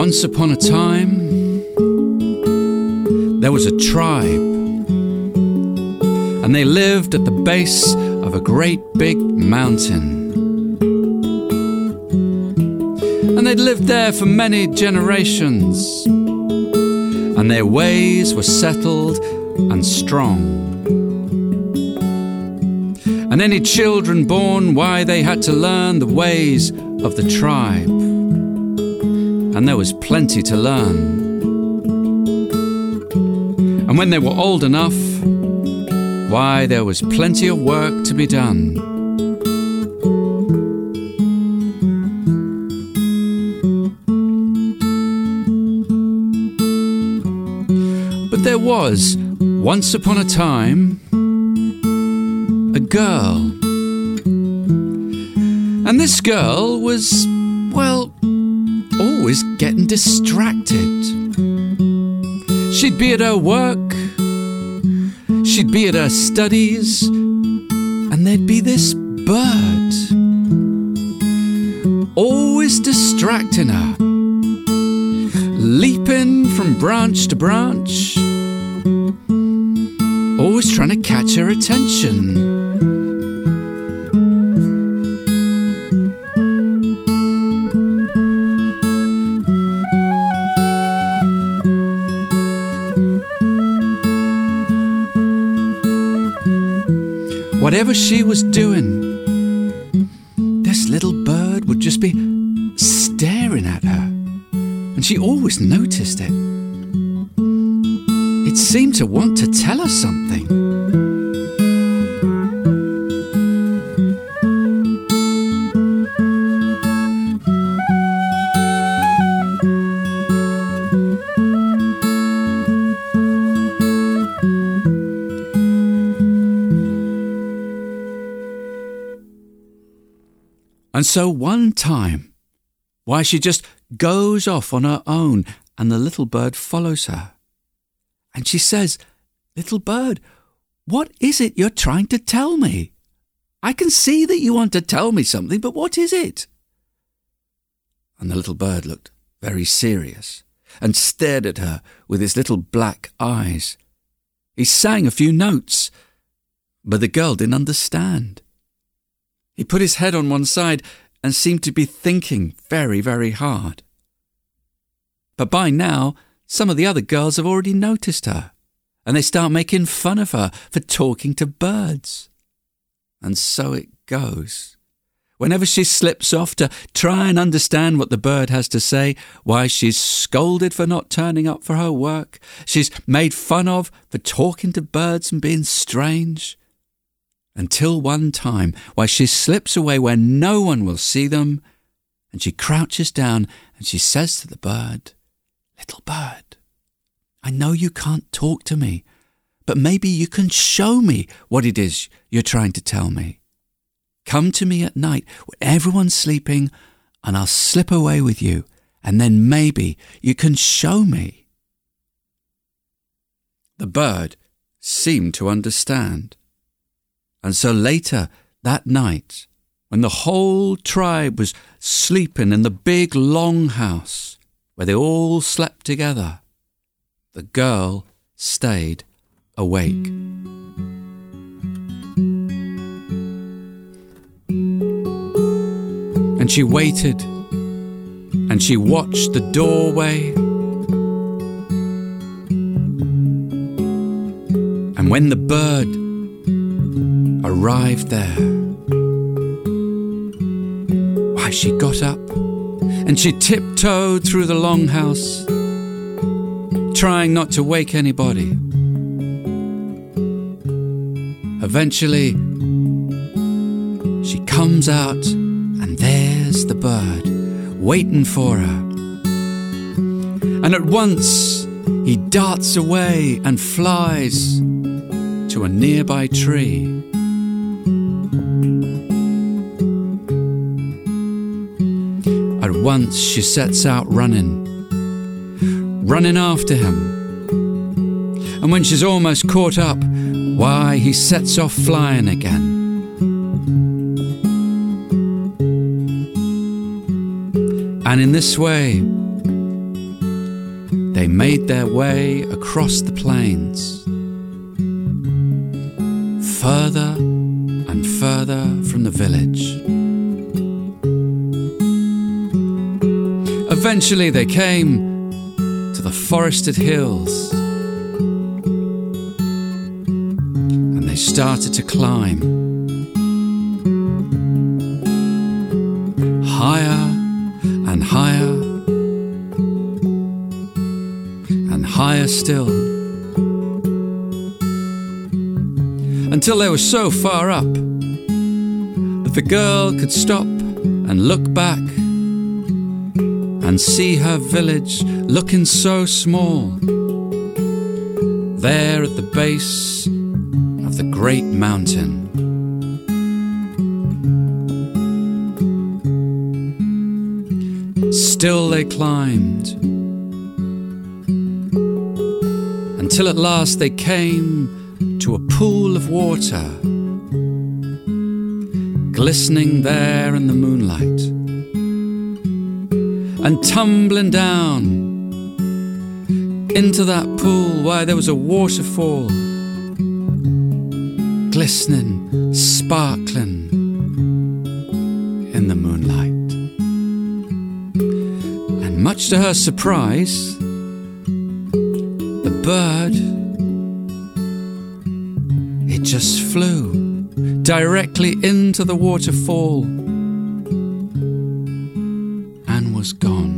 Once upon a time, there was a tribe, and they lived at the base of a great big mountain. And they'd lived there for many generations, and their ways were settled and strong. And any children born, why, they had to learn the ways of the tribe. And there was plenty to learn. And when they were old enough, why, there was plenty of work to be done. But there was, once upon a time, a girl. And this girl was, well, always getting distracted. She'd be at her work, she'd be at her studies, and there'd be this bird always distracting her, leaping from branch to branch, always trying to catch her attention. Whatever she was doing, this little bird would just be staring at her, and she always noticed it. It seemed to want to tell her something. And so one time, why, she just goes off on her own, and the little bird follows her. And she says, "Little bird, what is it you're trying to tell me? I can see that you want to tell me something, but what is it?" And the little bird looked very serious and stared at her with his little black eyes. He sang a few notes, but the girl didn't understand. He put his head on one side and seemed to be thinking very, very hard. But by now, some of the other girls have already noticed her, and they start making fun of her for talking to birds. And so it goes. Whenever she slips off to try and understand what the bird has to say, why, she's scolded for not turning up for her work. She's made fun of for talking to birds and being strange. Until one time, why, she slips away where no one will see them, and she crouches down and she says to the bird, "Little bird, I know you can't talk to me, but maybe you can show me what it is you're trying to tell me. Come to me at night when everyone's sleeping, and I'll slip away with you, and then maybe you can show me." The bird seemed to understand. And so later that night, when the whole tribe was sleeping in the big long house where they all slept together, the girl stayed awake. And she waited, and she watched the doorway. And when the bird arrived there, why, she got up and she tiptoed through the longhouse, trying not to wake anybody. Eventually, she comes out, and there's the bird waiting for her. And at once, he darts away and flies to a nearby tree. At once she sets out running after him. And when she's almost caught up, why, he sets off flying again. And in this way, they made their way across the plains, further and further from the village. Eventually they came to the forested hills, and they started to climb higher and higher and higher still, until they were so far up that the girl could stop and look back and see her village looking so small, there at the base of the great mountain. Still they climbed, until at last they came to a pool of water, glistening there in the moonlight, and tumbling down into that pool, why there was a waterfall, glistening, sparkling in the moonlight. And much to her surprise, the bird, it just flew directly into the waterfall and was gone.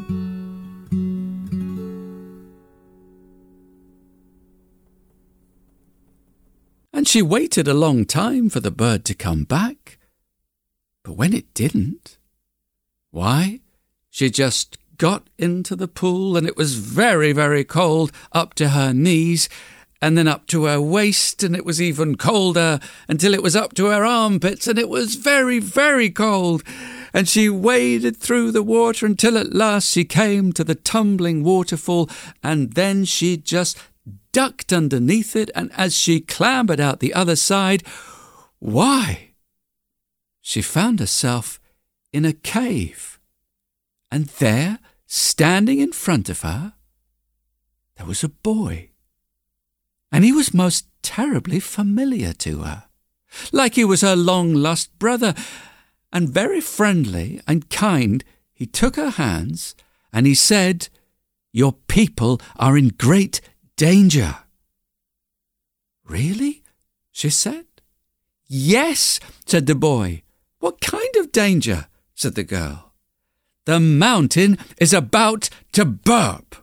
And she waited a long time for the bird to come back. But when it didn't, why, she just got into the pool, and it was very, very cold up to her knees, and then up to her waist, and it was even colder until it was up to her armpits, and it was very, very cold. And she waded through the water until at last she came to the tumbling waterfall, and then she just ducked underneath it, and as she clambered out the other side, why, she found herself in a cave. And there, standing in front of her, there was a boy. And he was most terribly familiar to her, like he was her long-lost brother. And very friendly and kind, he took her hands and he said, "Your people are in great danger." "Really?" she said. "Yes," said the boy. "What kind of danger?" said the girl. "The mountain is about to burp."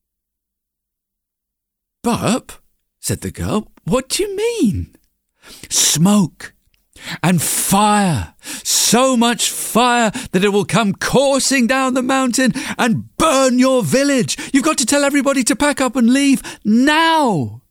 "Burp?" said the girl. "What do you mean?" "Smoke and fire, so much fire that it will come coursing down the mountain and burn your village. You've got to tell everybody to pack up and leave now."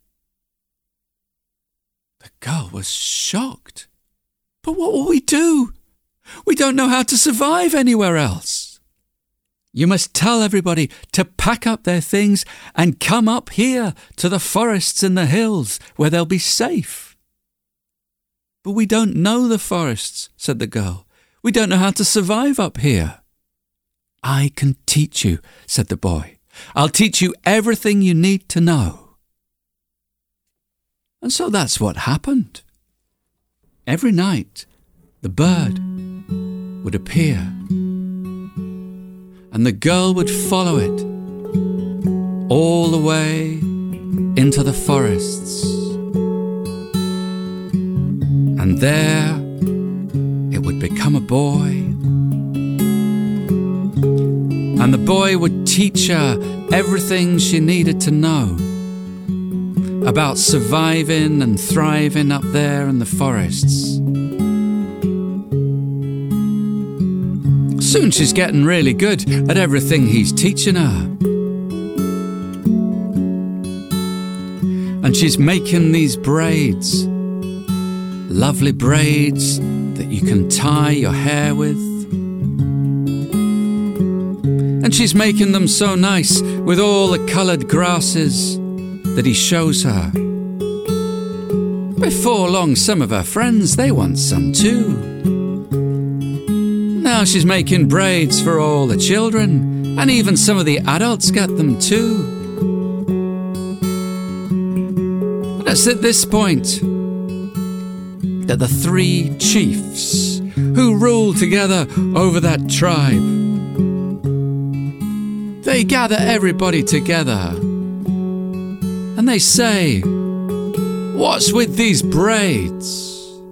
The girl was shocked. "But what will we do? We don't know how to survive anywhere else." "You must tell everybody to pack up their things and come up here to the forests and the hills where they'll be safe." "But we don't know the forests," said the girl. "We don't know how to survive up here." "I can teach you," said the boy. "I'll teach you everything you need to know." And so that's what happened. Every night, the bird would appear, and the girl would follow it all the way into the forests. And there it would become a boy. And the boy would teach her everything she needed to know about surviving and thriving up there in the forests. Soon she's getting really good at everything he's teaching her. And she's making these braids, lovely braids that you can tie your hair with. And she's making them so nice with all the coloured grasses that he shows her. Before long, some of her friends, they want some too. Now she's making braids for all the children, and even some of the adults get them too. It's at this point that the three chiefs who ruled together over that tribe, they gather everybody together and they say, "What's with these braids?"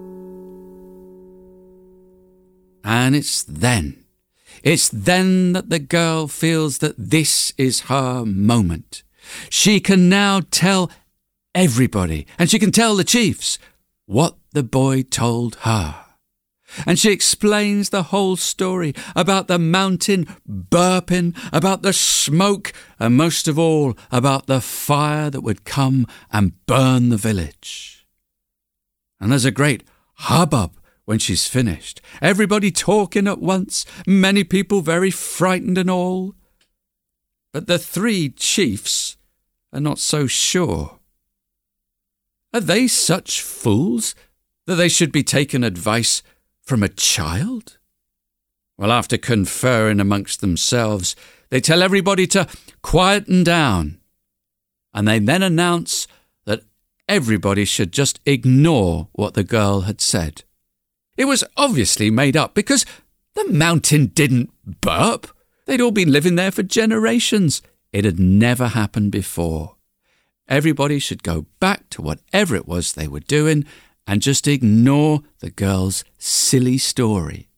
And it's then that the girl feels that this is her moment. She can now tell everybody, and she can tell the chiefs, what the boy told her. And she explains the whole story about the mountain burping, about the smoke, and most of all, about the fire that would come and burn the village. And there's a great hubbub when she's finished. Everybody talking at once, many people very frightened and all. But the three chiefs are not so sure. Are they such fools that they should be taking advice from a child? Well, after conferring amongst themselves, they tell everybody to quieten down, and they then announce that everybody should just ignore what the girl had said. It was obviously made up because the mountain didn't burp. They'd all been living there for generations. It had never happened before. Everybody should go back to whatever it was they were doing and just ignore the girl's silly story.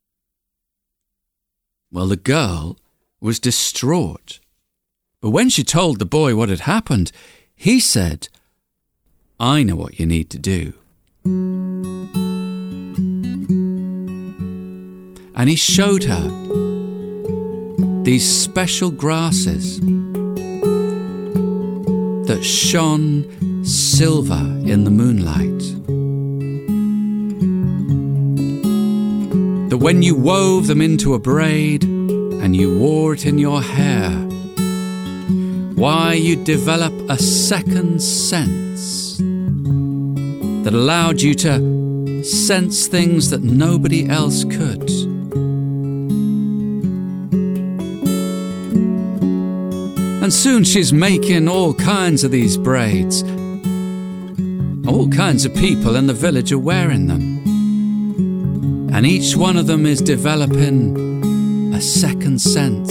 Well, the girl was distraught. But when she told the boy what had happened, he said, "I know what you need to do." And he showed her these special grasses that shone silver in the moonlight. That when you wove them into a braid and you wore it in your hair, why, you'd develop a second sense that allowed you to sense things that nobody else could. And soon she's making all kinds of these braids. All kinds of people in the village are wearing them. And each one of them is developing a second sense.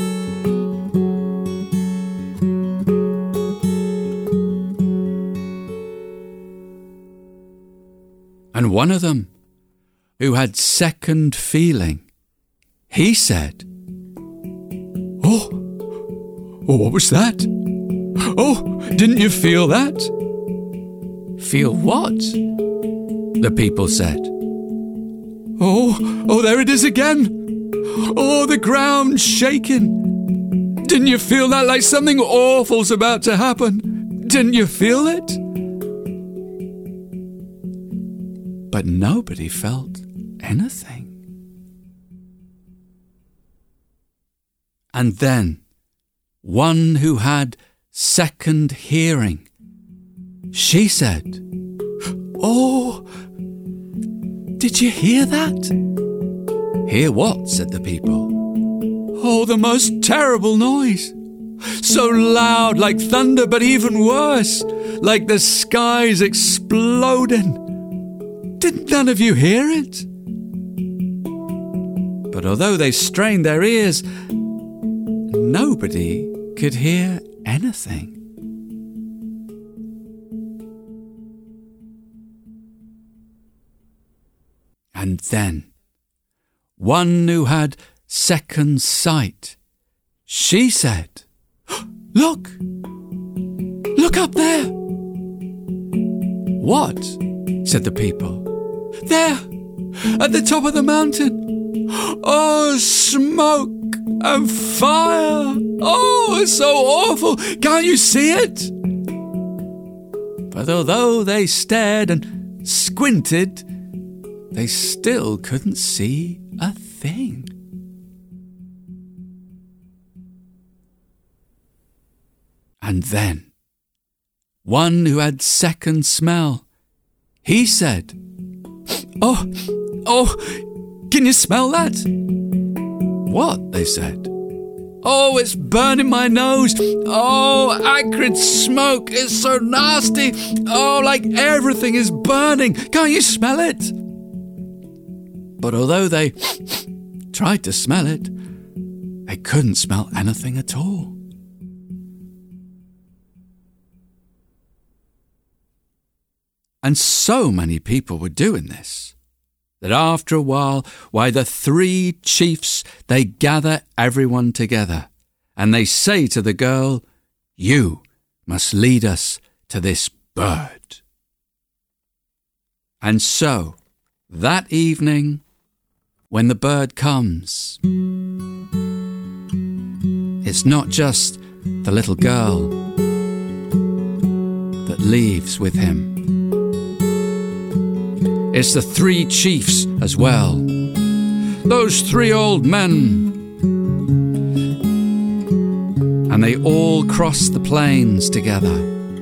And one of them, who had second feeling, he said, "Oh, what was that? Oh, didn't you feel that?" "Feel what?" the people said. Oh, there it is again. Oh, the ground's shaking. Didn't you feel that, like something awful's about to happen? Didn't you feel it?" But nobody felt anything. And then one who had second hearing, she said, "Oh, did you hear that?" "Hear what?" said the people. "Oh, the most terrible noise. So loud, like thunder, but even worse, like the skies exploding. Didn't none of you hear it?" But although they strained their ears, nobody could hear anything. And then one who had second sight, she said, Look up there." "What?" said the people. "There, at the top of the mountain. Oh, smoke and fire. Oh, it's so awful. Can't you see it?" But although they stared and squinted, they still couldn't see a thing. And then one who had second smell, he said, Oh, can you smell that?" "What?" they said. Oh, it's burning my nose. Oh, acrid smoke. It's so nasty. Oh, like everything is burning. Can't you smell it? But although they tried to smell it, they couldn't smell anything at all. And so many people were doing this, that after a while, the 3 chiefs, they gather everyone together, and they say to the girl, "You must lead us to this bird." And so, that evening, when the bird comes, it's not just the little girl that leaves with him. It's the 3 chiefs as well. Those 3 old men. And they all cross the plains together.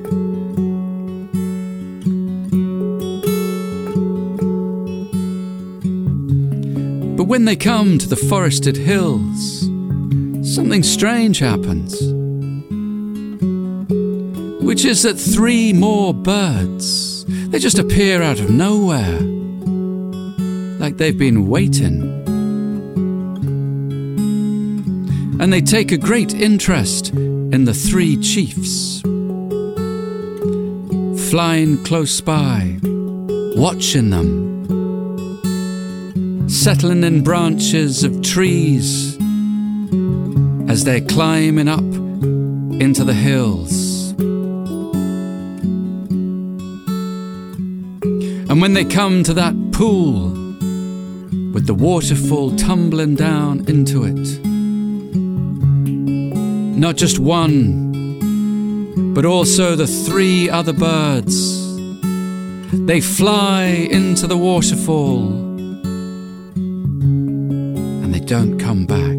But when they come to the forested hills, something strange happens. Which is that 3 more birds, they just appear out of nowhere, like they've been waiting. And they take a great interest in the 3 chiefs, flying close by, watching them, settling in branches of trees as they're climbing up into the hills. And when they come to that pool, with the waterfall tumbling down into it, not just one, but also the 3 other birds, they fly into the waterfall, and they don't come back.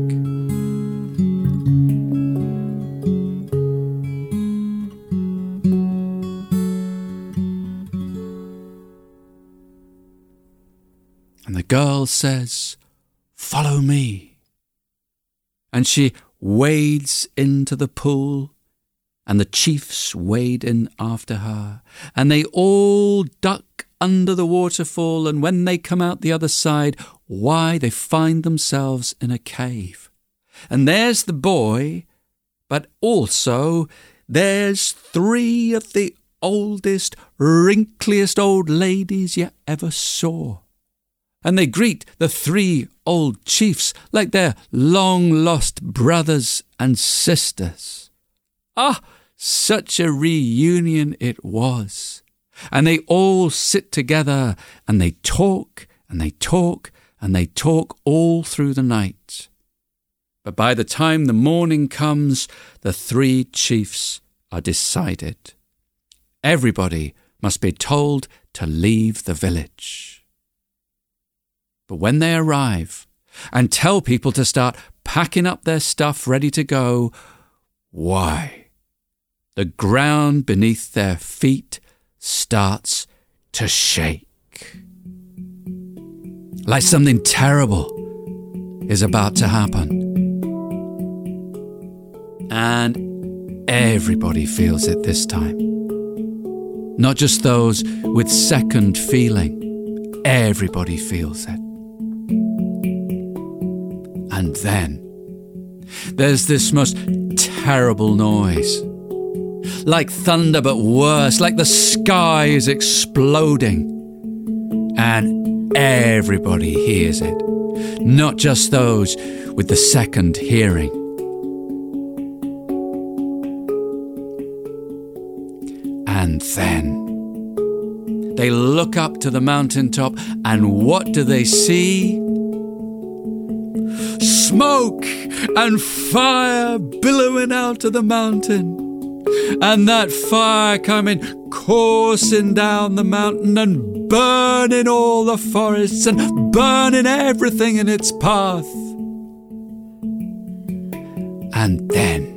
And the girl says, "Follow me." And she wades into the pool, and the chiefs wade in after her, and they all duck under the waterfall, and when they come out the other side, they find themselves in a cave. And there's the boy, but also there's 3 of the oldest, wrinkliest old ladies you ever saw. And they greet the 3 old chiefs like they're long-lost brothers and sisters. Ah, such a reunion it was. And they all sit together and they talk and they talk and they talk all through the night. But by the time the morning comes, the 3 chiefs are decided. Everybody must be told to leave the village. But when they arrive and tell people to start packing up their stuff ready to go, the ground beneath their feet starts to shake. Like something terrible is about to happen. And everybody feels it this time. Not just those with second feeling. Everybody feels it. And then there's this most terrible noise. Like thunder, but worse, like the sky is exploding. And everybody hears it, not just those with the second hearing. And then they look up to the mountaintop, and what do they see? Smoke and fire billowing out of the mountain. And that fire coming coursing down the mountain and burning all the forests and burning everything in its path. And then,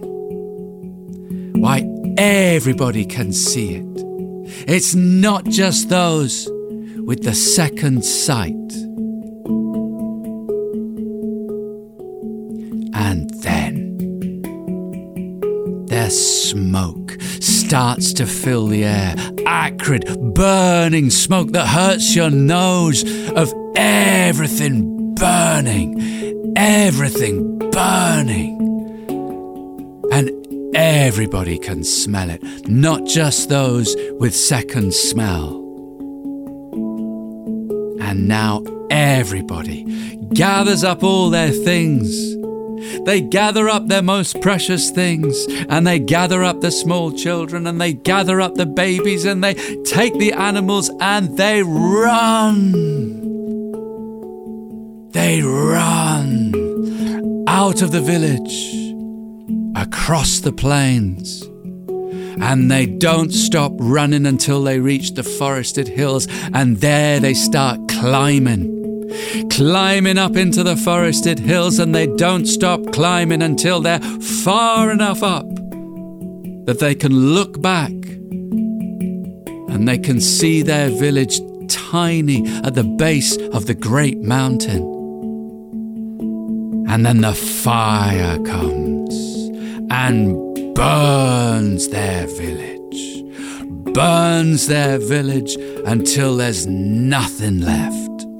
everybody can see it. It's not just those with the second sight. And then smoke starts to fill the air. Acrid, burning smoke that hurts your nose, of everything burning. Everything burning. And everybody can smell it, not just those with second smell. And now everybody gathers up all their things. They gather up their most precious things, and they gather up the small children, and they gather up the babies, and they take the animals, and they run. They run out of the village, across the plains, and they don't stop running until they reach the forested hills, and there they start climbing up into the forested hills, and they don't stop climbing until they're far enough up that they can look back and they can see their village tiny at the base of the great mountain. And then the fire comes and burns their village until there's nothing left.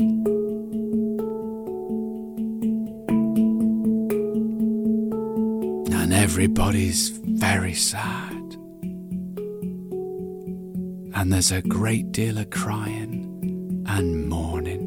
And everybody's very sad. And there's a great deal of crying and mourning.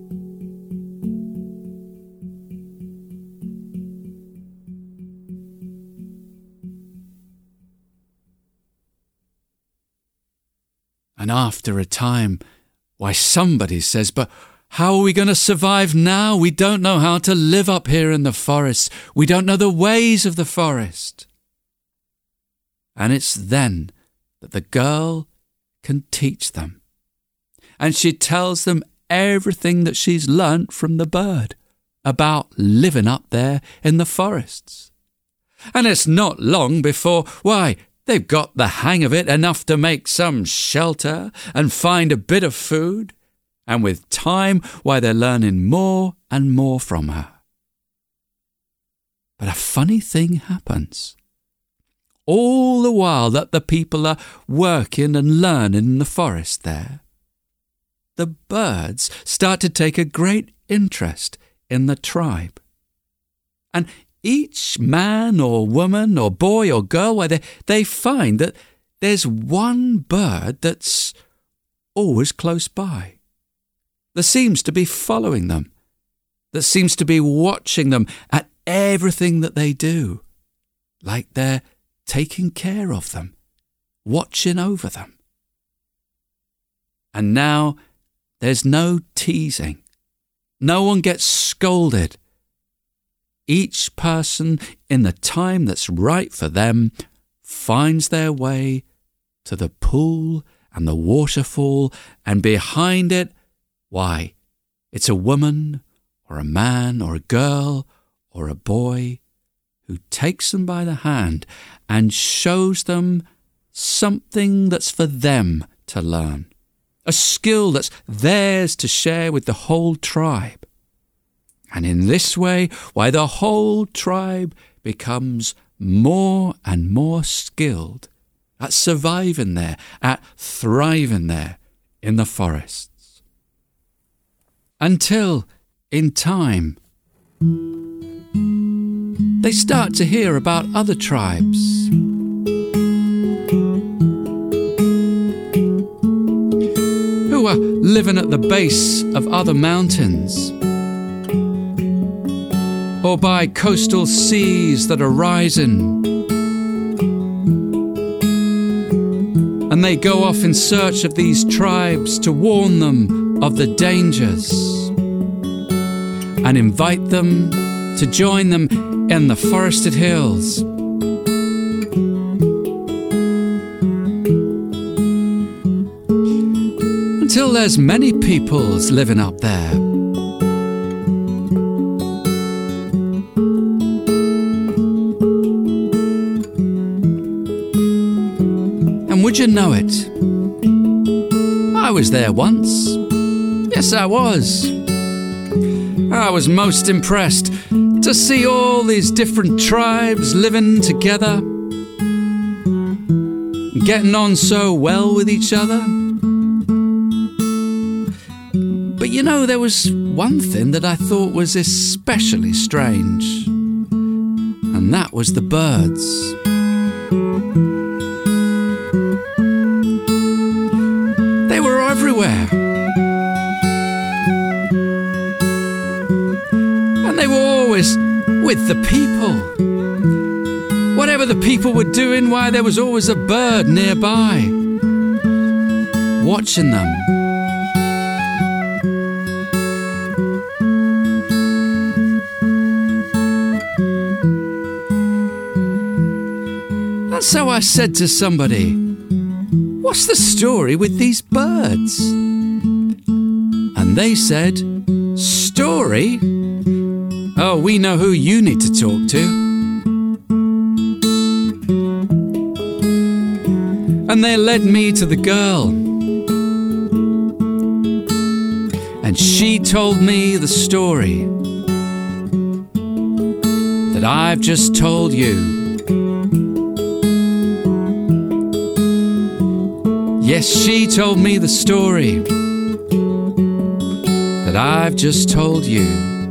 And after a time, somebody says, "But how are we going to survive now? We don't know how to live up here in the forest. We don't know the ways of the forest." And it's then that the girl can teach them. And she tells them everything that she's learnt from the bird about living up there in the forests. And it's not long before, they've got the hang of it enough to make some shelter and find a bit of food. And with time, they're learning more and more from her. But a funny thing happens. All the while that the people are working and learning in the forest there, the birds start to take a great interest in the tribe. And each man or woman or boy or girl, they find that there's one bird that's always close by, that seems to be following them, that seems to be watching them at everything that they do, like they're taking care of them, watching over them. And now there's no teasing. No one gets scolded. Each person, in the time that's right for them, finds their way to the pool and the waterfall, and behind it, it's a woman or a man or a girl or a boy who takes them by the hand and shows them something that's for them to learn, a skill that's theirs to share with the whole tribe. And in this way, the whole tribe becomes more and more skilled at surviving there, at thriving there in the forests. Until, in time, they start to hear about other tribes. Who are living at the base of other mountains, or by coastal seas that are rising. And they go off in search of these tribes to warn them of the dangers and invite them to join them in the forested hills. Until there's many peoples living up there. Would you know it? I was there once. Yes, I was. I was most impressed to see all these different tribes living together. getting on so well with each other. But you know, there was one thing that I thought was especially strange, and that was the birds. They were everywhere. And they were always with the people. Whatever the people were doing, why, there was always a bird nearby, watching them. And so I said to somebody, "What's the story with these birds?" And they said, "Story? Oh, we know who you need to talk to." And they led me to the girl. And she told me the story that I've just told you. Yes, she told me the story that I've just told you.